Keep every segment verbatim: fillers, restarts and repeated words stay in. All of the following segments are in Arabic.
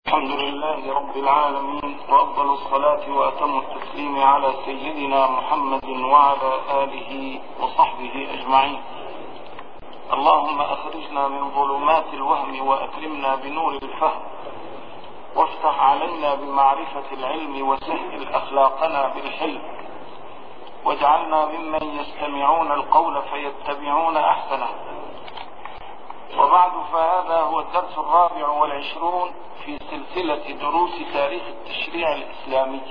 الحمد لله رب العالمين، وأفضل الصلاة وأتم التسليم على سيدنا محمد وعلى آله وصحبه أجمعين. اللهم أخرجنا من ظلمات الوهم وأكرمنا بنور الفهم، وافتح علينا بمعرفة العلم، وسهل أخلاقنا بالحلم، واجعلنا ممن يستمعون القول فيتبعون أحسنه. وبعد، فهذا هو الدرس الرابع والعشرون في سلسلة دروس تاريخ التشريع الإسلامي.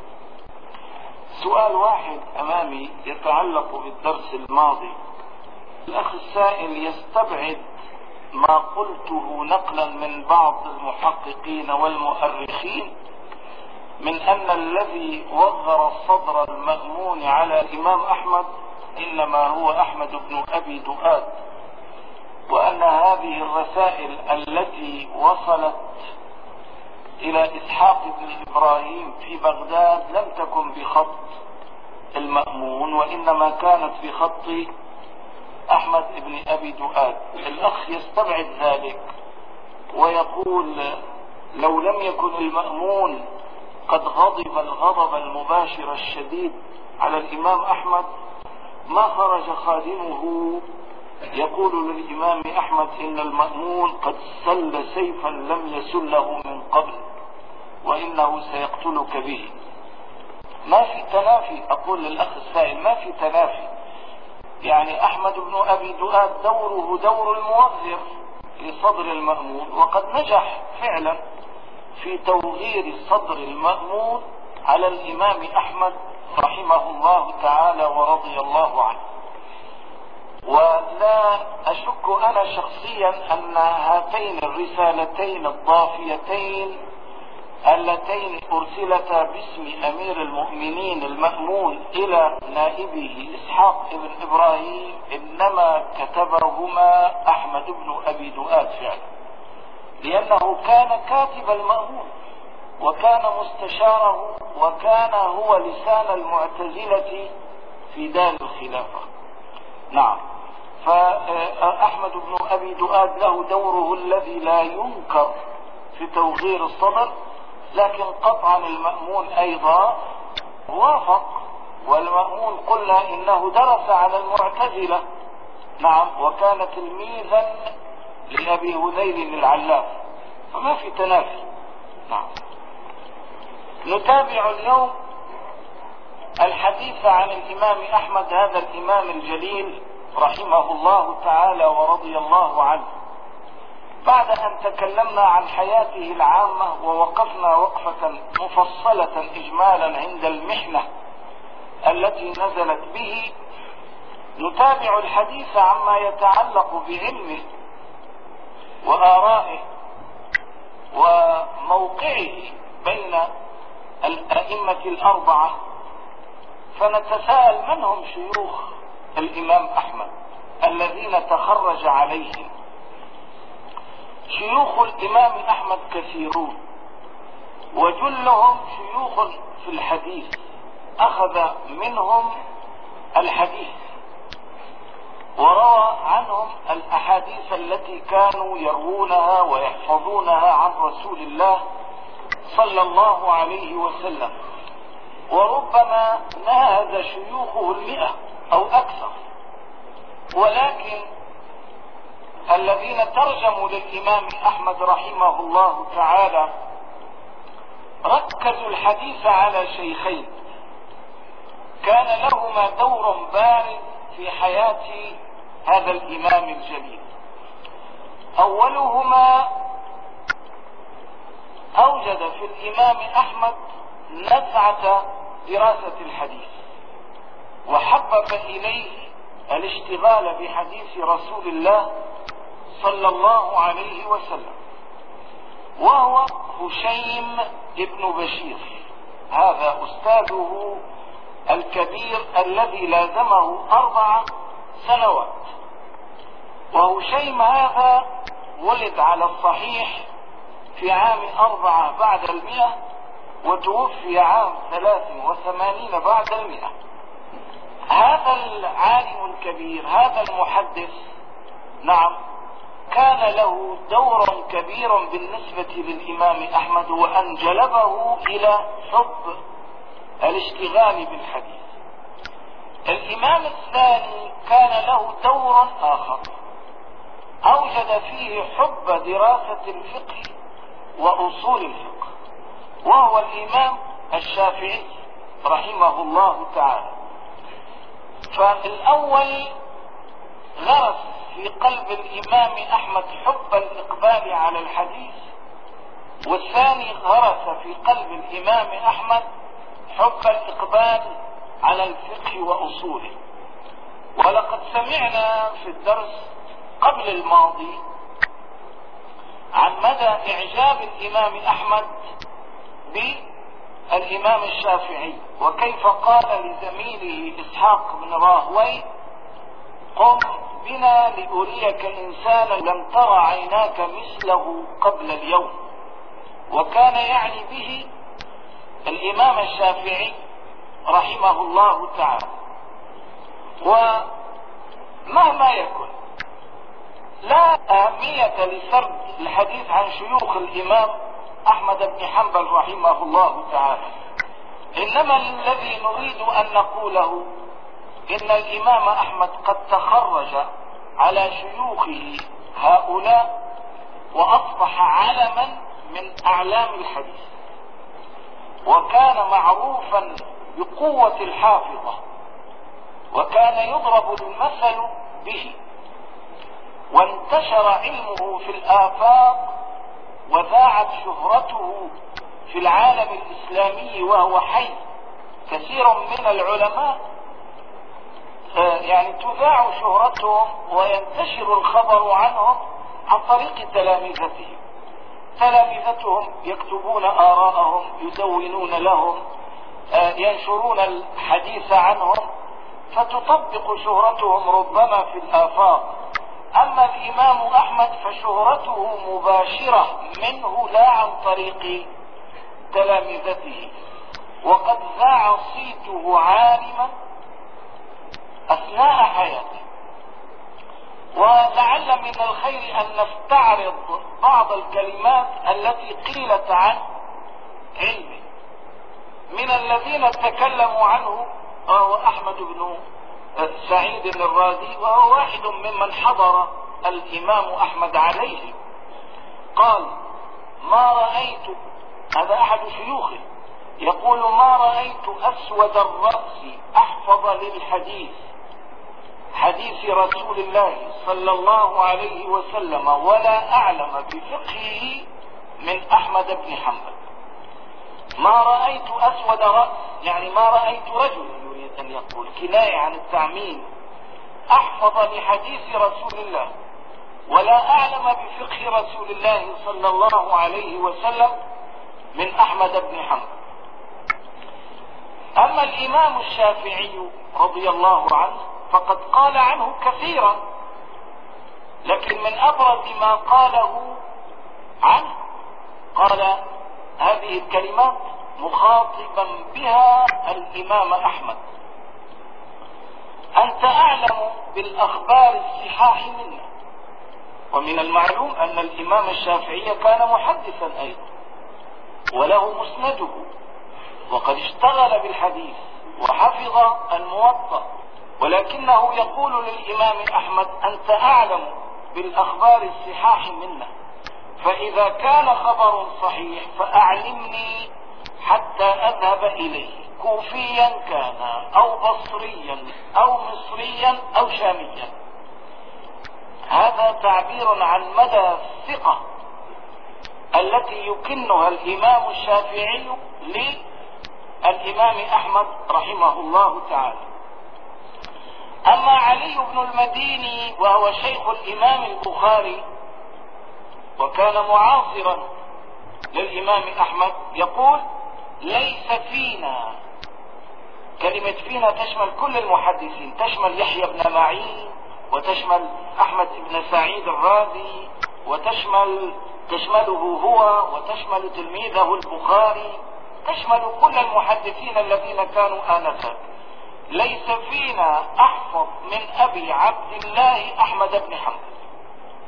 سؤال واحد أمامي يتعلق بالدرس الماضي. الأخ السائل يستبعد ما قلته نقلا من بعض المحققين والمؤرخين من أن الذي وغر الصدر المأمون على الإمام أحمد إنما هو أحمد بن أبي دؤاد، وأن هذه الرسائل التي وصلت إلى إسحاق بن إبراهيم في بغداد لم تكن بخط المأمون، وإنما كانت بخط أحمد بن أبي دؤاد. الأخ يستبعد ذلك ويقول لو لم يكن المأمون قد غضب الغضب المباشر الشديد على الإمام أحمد ما خرج خادمه يقول للإمام أحمد إن المأمون قد سل سيفا لم يسله من قبل وإنه سيقتلك به. ما في تنافي، أقول للأخ السائل ما في تنافي. يعني أحمد بن أبي دؤاد دوره دور الموغر لصدر المأمون، وقد نجح فعلا في توغير صدر المأمون على الإمام أحمد رحمه الله تعالى ورضي الله عنه. ولا أشك أنا شخصيا أن هاتين الرسالتين الضافيتين اللتين أرسلتا باسم أمير المؤمنين المأمون إلى نائبه إسحاق بن إبراهيم إنما كتبهما أحمد بن أبي دؤاد فعلا، لأنه كان كاتب المأمون وكان مستشاره وكان هو لسان المعتزلة في دار الخلافة. نعم، فأحمد بن أبي دؤاد له دوره الذي لا ينكر في توغير الصدر، لكن قطعا المأمون أيضا وافق، والمأمون قلنا إنه درس على المعتزلة. نعم، وكان تلميذا لأبي هذيل العلاف، فما في تنافي. نعم، نتابع اليوم الحديث عن الإمام أحمد، هذا الإمام الجليل رحمه الله تعالى ورضي الله عنه. بعد أن تكلمنا عن حياته العامة ووقفنا وقفة مفصلة إجمالا عند المحنة التي نزلت به، نتابع الحديث عما يتعلق بعلمه وآرائه وموقعه بين الأئمة الأربعة، فنتساءل من هم شيوخ الإمام أحمد الذين تخرج عليهم. شيوخ الإمام أحمد كثيرون، وجلهم شيوخ في الحديث أخذ منهم الحديث وروى عنهم الأحاديث التي كانوا يروونها ويحفظونها عن رسول الله صلى الله عليه وسلم، وربما ناهز شيوخه المئة أو أكثر. ولكن الذين ترجموا للإمام أحمد رحمه الله تعالى ركزوا الحديث على شيخين كان لهما دور بارز في حياة هذا الإمام الجليل. أولهما أوجد في الإمام أحمد نزعة دراسة الحديث، وحبب إليه الاشتغال بحديث رسول الله صلى الله عليه وسلم، وهو هشيم ابن بشير، هذا أستاذه الكبير الذي لازمه أربع سنوات. وهشيم هذا ولد على الصحيح في عام أربعة بعد المئة، وتوفي عام ثلاث وثمانين بعد المئة. هذا العالم الكبير، هذا المحدث، نعم، كان له دور كبير بالنسبة للإمام أحمد، وأن جلبه إلى حب الاشتغال بالحديث. الإمام الثاني كان له دور آخر أوجد فيه حب دراسة الفقه وأصول الفقه، وهو الإمام الشافعي رحمه الله تعالى. فالأول غرس في قلب الإمام أحمد حب الإقبال على الحديث، والثاني غرس في قلب الإمام أحمد حب الإقبال على الفقه وأصوله. ولقد سمعنا في الدرس قبل الماضي عن مدى إعجاب الإمام أحمد بالإمام الشافعي، وكيف قال لزميله إسحاق بن راهوي: قم بنا لأريك إنسانا لم تر عيناك مثله قبل اليوم. وكان يعني به الإمام الشافعي رحمه الله تعالى. ومهما يكن لا أهمية لسرد الحديث عن شيوخ الإمام أحمد بن حنبل رحمه الله تعالى، إنما الذي نريد أن نقوله إن الإمام أحمد قد تخرج على شيوخه هؤلاء وأصبح علما من أعلام الحديث، وكان معروفا بقوة الحافظة، وكان يضرب المثل به، وانتشر علمه في الآفاق، وذاعت شهرته في العالم الإسلامي وهو حي. كثير من العلماء يعني تذاع شهرتهم وينتشر الخبر عنهم عن طريق تلامذتهم. تلامذتهم يكتبون آراءهم، يدونون لهم، ينشرون الحديث عنهم، فتطبق شهرتهم ربما في الآفاق. أما الإمام أحمد فشهرته مباشرة منه لا عن طريق تلامذته، وقد ذاع صيته عالما أثناء حياته. ولعل من الخير أن نستعرض بعض الكلمات التي قيلت عن علمه من الذين تكلموا عنه، وهو أحمد بن سعيد الرازي، وهو واحد ممن حضر الإمام أحمد عليه. قال: ما رأيت، هذا أحد شيوخه يقول: ما رأيت أسود الرأس أحفظ للحديث حديث رسول الله صلى الله عليه وسلم ولا أعلم بفقهه من أحمد بن حنبل. ما رأيت أسود رأس يعني ما رأيت رجل، يريد أن يقول كناية عن التعميم، أحفظ لحديث رسول الله ولا أعلم بفقه رسول الله صلى الله عليه وسلم من أحمد بن حنبل. أما الإمام الشافعي رضي الله عنه فقد قال عنه كثيرا، لكن من أبرز ما قاله عنه قال هذه الكلمات مخاطبا بها الإمام أحمد: أنت أعلم بالأخبار الصحاح منا. ومن المعلوم أن الإمام الشافعي كان محدثا أيضا وله مسنده، وقد اشتغل بالحديث وحفظ الموطأ، ولكنه يقول للإمام أحمد: أنت أعلم بالأخبار الصحاح منا، فإذا كان خبر صحيح فأعلمني حتى أذهب إليه، كوفيا كان أو بصريا أو مصريا أو شاميا. هذا تعبير عن مدى الثقة التي يكنها الإمام الشافعي للإمام أحمد رحمه الله تعالى. أما علي بن المديني وهو شيخ الإمام البخاري وكان معاصرا للإمام أحمد يقول: ليس فينا، كلمة فينا تشمل كل المحدثين، تشمل يحيى بن معين، وتشمل أحمد بن سعيد الرازي، وتشمل تشمله هو، وتشمل تلميذه البخاري، تشمل كل المحدثين الذين كانوا آنذاك. ليس فينا أحفظ من أبي عبد الله أحمد بن حنبل.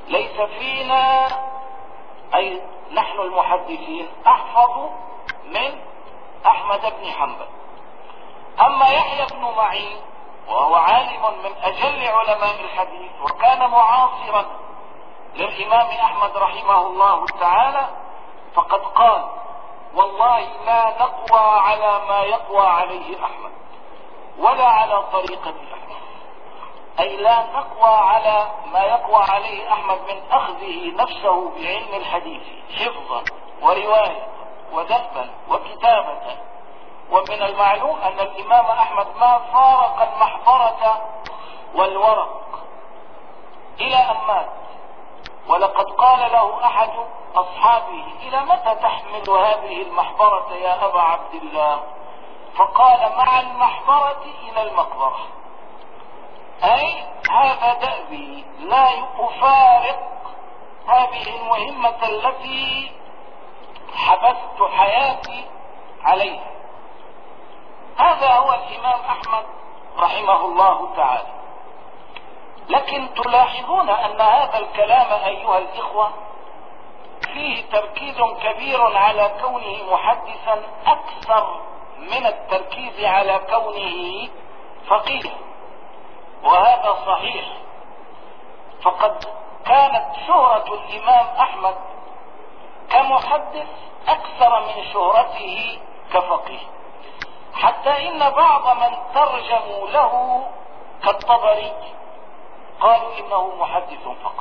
ليس فينا أي نحن المحدثين أحفظ من أحمد بن حنبل. أما يحيى بن معين وهو عالم من أجل علماء الحديث وكان معاصرا للإمام أحمد رحمه الله تعالى، فقد قال: والله لا نقوى على ما يقوى عليه أحمد ولا على طريقة أحمد، أي لا نقوى على ما يقوى عليه أحمد من أخذه نفسه بعلم الحديث حفظا ورواية ودفا وكتابة. ومن المعلوم أن الإمام أحمد ما فارق المحبرة والورق إلى أن مات، ولقد قال له أحد أصحابه: إلى متى تحمل هذه المحبرة يا أبا عبد الله؟ فقال: مع المحبرة إلى المقبرة، أي هذا دأبي، لا أفارق هذه المهمة التي حبست حياتي عليها. هذا هو الإمام أحمد رحمه الله تعالى. لكن تلاحظون أن هذا الكلام أيها الإخوة فيه تركيز كبير على كونه محدثا أكثر من التركيز على كونه فقيه، وهذا صحيح. فقد كانت شهرة الإمام أحمد كمحدث أكثر من شهرته كفقيه، حتى إن بعض من ترجموا له كالطبري قالوا إنه محدث فقط،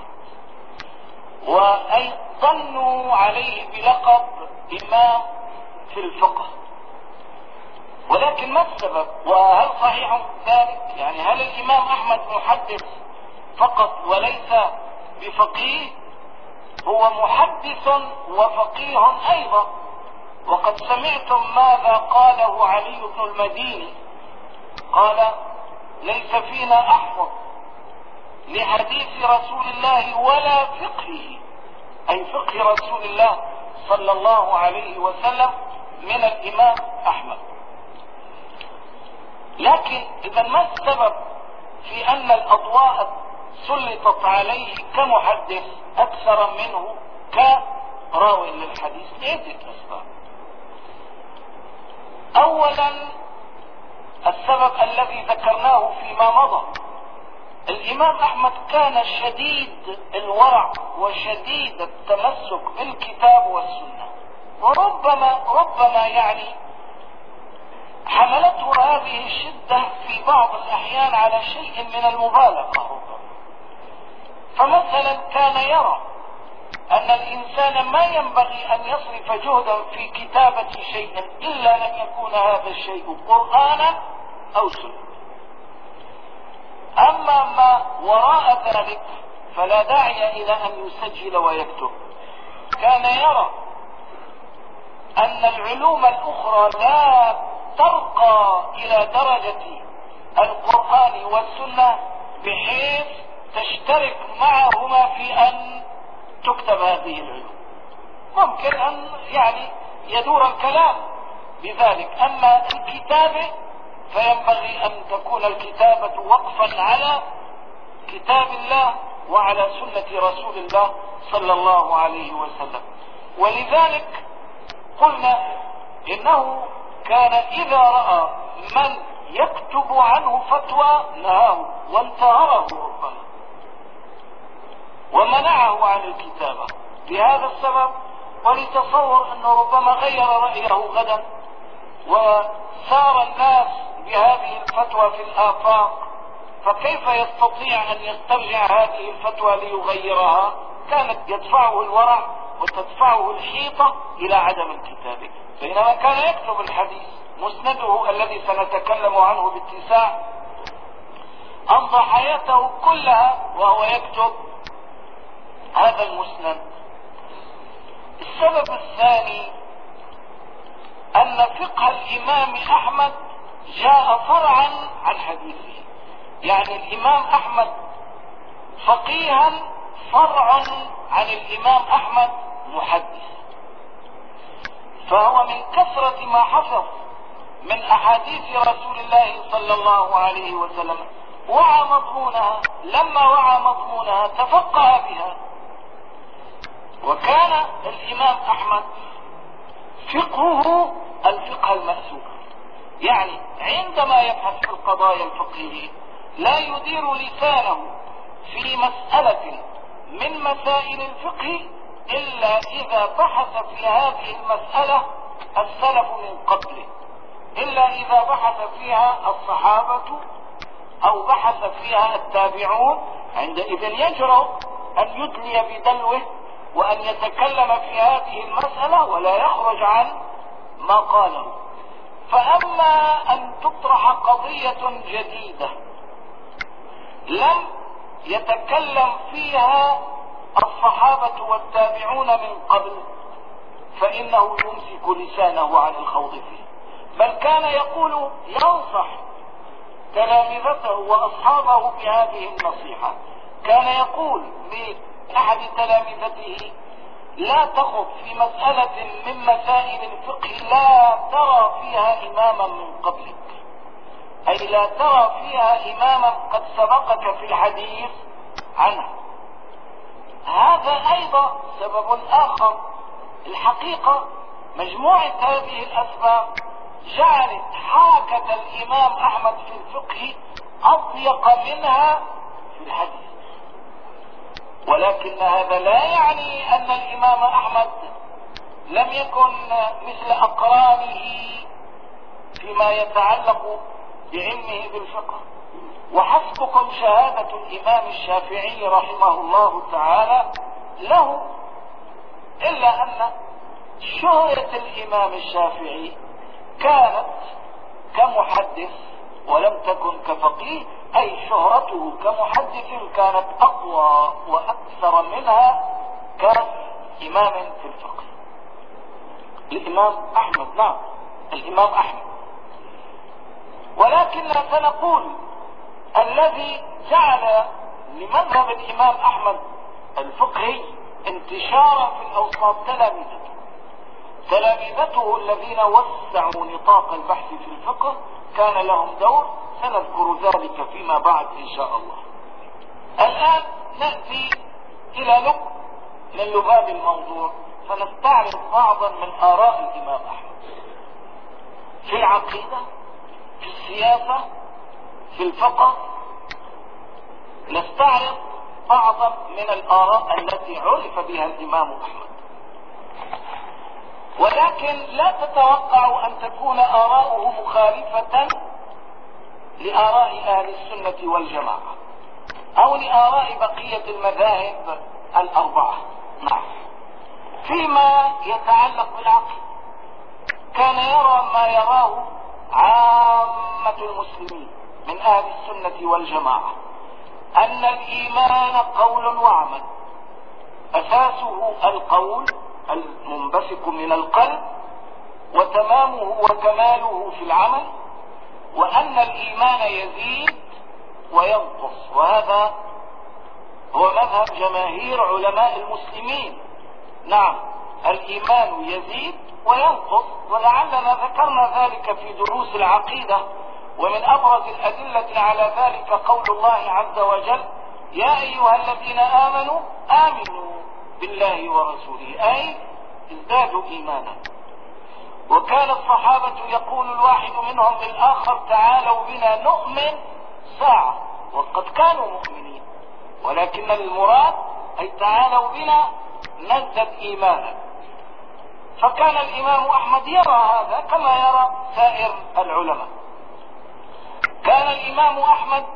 وأي ظنوا عليه بلقب إمام في الفقه. ولكن ما السبب؟ وهل صحيح ذلك؟ يعني هل الإمام أحمد محدث فقط وليس بفقيه؟ هو محدث وفقيه أيضا. وقد سمعتم ماذا قاله علي بن المديني، قال: ليس فينا أحفظ لحديث رسول الله ولا فقهه، أي فقه رسول الله صلى الله عليه وسلم، من الإمام أحمد. لكن إذا ما السبب في أن الأضواء سلطت عليه كمحدث أكثر منه كراوي للحديث؟ لعدة أسباب. أولا السبب الذي ذكرناه فيما مضى، الإمام أحمد كان شديد الورع وشديد التمسك بالكتاب والسنة، وربما ربما يعني حملته هذه الشدة في بعض الأحيان على شيء من المبالغة ربما. فمثلا كان يرى أن الإنسان ما ينبغي أن يصرف جهدا في كتابة شيء إلا لن يكون هذا الشيء قرآنا أو سنة. أما ما وراء ذلك فلا داعي إلى أن يسجل ويكتب. كان يرى أن العلوم الأخرى لا ترقى إلى درجة القرآن والسنة بحيث تشترك معهما في أن تكتب هذه العلوم. ممكن أن يعني يدور الكلام بذلك، أما الكتابة فينبغي أن تكون الكتابة وقفا على كتاب الله وعلى سنة رسول الله صلى الله عليه وسلم. ولذلك قلنا إنه كان إذا رأى من يكتب عنه فتوى نهاه وانتهره ربما ومنعه عن الكتابة لهذا السبب، ولتصور أنه ربما غير رأيه غدا وسار الناس بهذه الفتوى في الآفاق، فكيف يستطيع أن يسترجع هذه الفتوى ليغيرها؟ كانت يدفعه الورع وتدفعه الحيطة إلى عدم الكتابة. بينما كان يكتب الحديث مسنده الذي سنتكلم عنه باتساع، أمضى حياته كلها وهو يكتب هذا المسند. السبب الثاني أن فقه الإمام أحمد جاء فرعا عن حديثه، يعني الإمام أحمد فقيها فرع عن الإمام أحمد محدث. فهو من كثرة ما حفظ من أحاديث رسول الله صلى الله عليه وسلم وعى مضمونها، لما وعى مضمونها تفقه بها وكان الإمام أحمد فقهه الفقه المأسور، يعني عندما يبحث في القضايا الفقهية لا يدير لسانه في مسألة من مسائل الفقه إلا إذا بحث في هذه المسألة السلف من قبله، إلا إذا بحث فيها الصحابة أو بحث فيها التابعون، عندئذ يجرؤ أن يدلي بدلوه وأن يتكلم في هذه المسألة ولا يخرج عن ما قاله. فأما أن تطرح قضية جديدة لم يتكلم فيها الصحابة والتابعون من قبل فإنه يمسك لسانه عن الخوض فيه، بل كان يقول ينصح تلامذته وأصحابه بهذه النصيحة. كان يقول لأحد تلامذته: لا تخض في مسألة من مسائل الفقه لا ترى فيها إماما من قبلك، أي لا ترى فيها إماما قد سبقك في الحديث عنها. هذا أيضا سبب آخر. الحقيقة مجموعة هذه الأسباب جعلت حركة الإمام أحمد في الفقه أضيق منها في الحديث، ولكن هذا لا يعني أن الإمام أحمد لم يكن مثل أقرانه فيما يتعلق بعلمه بالفقه. وحسبكم شهادة الإمام الشافعي رحمه الله تعالى له، إلا أن شهرة الإمام الشافعي كانت كمحدث ولم تكن كفقيه، أي شهرته كمحدث كانت أقوى وأكثر منها كإمام في الفقه. الإمام أحمد، نعم الإمام أحمد، ولكن سنقول الذي جعل لمذهب الإمام أحمد الفقهي انتشارا في الأوساط تلامذته تلامذته الذين وسعوا نطاق البحث في الفقه، كان لهم دور، سنذكر ذلك فيما بعد إن شاء الله. الآن نأتي إلى لب من لباب الموضوع، فنستعرض بعضا من آراء الإمام أحمد في العقيدة، في السياسة، في الفقه. نستعرض بعضا من الآراء التي عرف بها الإمام أحمد، ولكن لا تتوقعوا أن تكون آراؤه مخالفة لآراء أهل السنة والجماعة أو لآراء بقية المذاهب الأربعة. نعم. فيما يتعلق بالعقل كان يرى ما يراه عامة المسلمين من أهل السنة والجماعة، أن الإيمان قول وعمل، أساسه القول المنبثق من القلب وتمامه وكماله في العمل، وأن الإيمان يزيد وينقص، وهذا هو مذهب جماهير علماء المسلمين. نعم، الإيمان يزيد وينقص، ولعلنا ذكرنا ذلك في دروس العقيدة، ومن أبرز الأدلة على ذلك قول الله عز وجل: يا أيها الذين آمنوا آمنوا بالله ورسوله، أي ازدادوا إيمانا. وكان الصحابة يقول الواحد منهم للآخر: تعالوا بنا نؤمن ساعة، وقد كانوا مؤمنين، ولكن المراد أي تعالوا بنا نزدد إيمانا. فكان الإمام أحمد يرى هذا كما يرى سائر العلماء. كان الإمام أحمد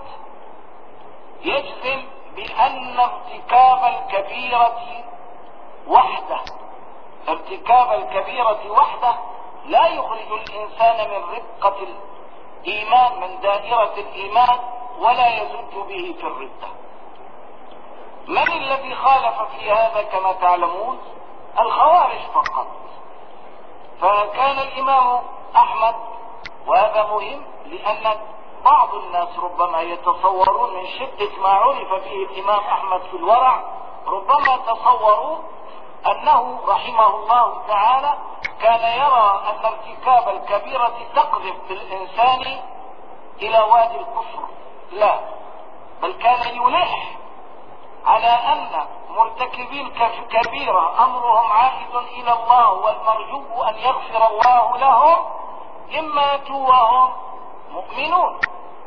يجزم بأن ارتكاب الكبيرة وحده ارتكاب الكبيرة وحده لا يخرج الإنسان من رقة الإيمان، من دائرة الإيمان، ولا يزج به في الردة. من الذي خالف في هذا كما تعلمون؟ الخوارج فقط. فكان الإمام أحمد، وهذا مهم لأن بعض الناس ربما يتصورون من شدة ما عرف به الإمام أحمد في الورع، ربما تصوروا أنه رحمه الله تعالى كان يرى أن ارتكاب الكبيرة تقذف بالإنسان إلى وادي الكفر. لا، بل كان يلح على أن مرتكبين كبيرة أمرهم عائد إلى الله والمرجو أن يغفر الله لهم إما ماتوا وهم مؤمنون.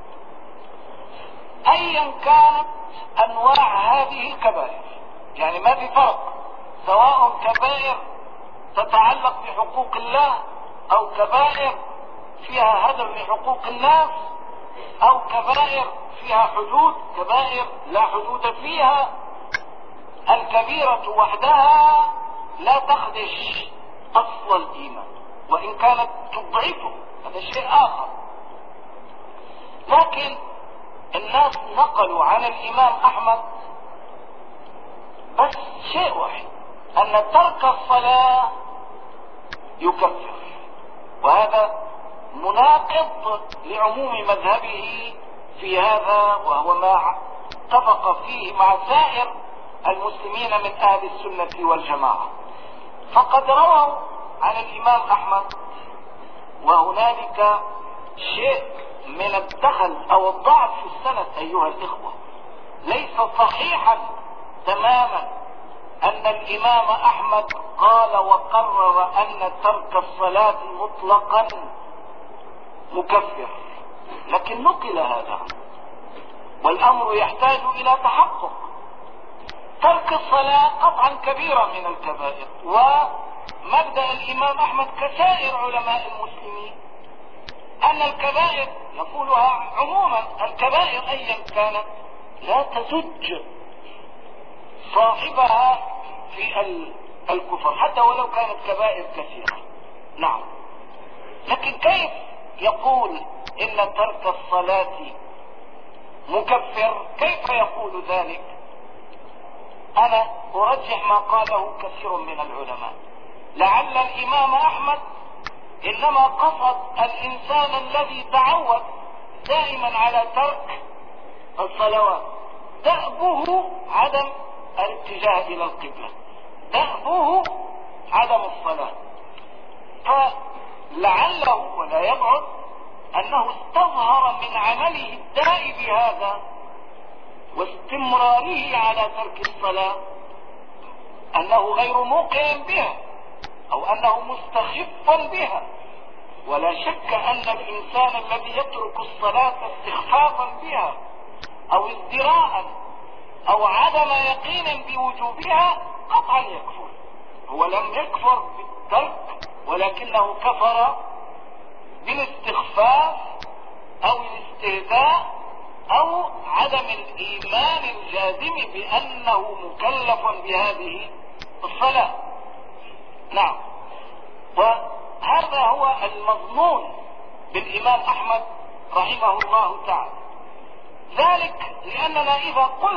أيا كانت أنواع هذه الكبائر، يعني ما في فرق، سواء كبائر تتعلق بحقوق الله أو كبائر فيها هدر لحقوق الناس أو كبائر فيها حدود، كبائر لا حدود فيها. الكبيرة وحدها لا تخدش أصل الإيمان وإن كانت تضعفه، هذا شيء آخر. لكن الناس نقلوا عن الإمام أحمد بس شيء واحد، أن ترك الصلاة يكفر، وهذا مناقض لعموم مذهبه في هذا، وهو ما اتفق فيه مع سائر المسلمين من أهل السنة والجماعة. فقد رووا عن الإمام أحمد، وهنالك شيء من الدخل أو الضعف في السند أيها الإخوة، ليس صحيحا تماما أن الإمام أحمد قال وقرر أن ترك الصلاة مطلقا مكفر، لكن نقل هذا والأمر يحتاج إلى تحقق. ترك الصلاة قطعا كبيرة من الكبائر، ومبدأ الإمام أحمد كسائر علماء المسلمين أن الكبائر يقولها عموما، الكبائر أيا كانت لا تزج صاحبها في الكفر حتى ولو كانت كبائر كثيرة. نعم، لكن كيف يقول إن ترك الصلاة مكفر؟ كيف يقول ذلك؟ أنا أرجح ما قاله كثير من العلماء. لعل الإمام أحمد إنما قصد الإنسان الذي تعود دائما على ترك الصلوات، دأبه عدم الاتجاه إلى القبلة، دأبه عدم الصلاة. فلعله ولا يبعد أنه استظهر من عمله الدائب هذا واستمراره على ترك الصلاة أنه غير موقع بها أو أنه مستخف بها. ولا شك أن الإنسان الذي يترك الصلاة استخفافا بها أو ازدراء أو عدم يقين بوجوبها قطعا يكفر. هو لم يكفر بالترك، ولكنه كفر بالاستخفاف أو الاستهزاء أو عدم الإيمان الجازم بأنه مكلف بهذه الصلاة. نعم، وهذا هو المضمون بالإمام أحمد رحمه الله تعالى. ذلك لأننا إذا قلنا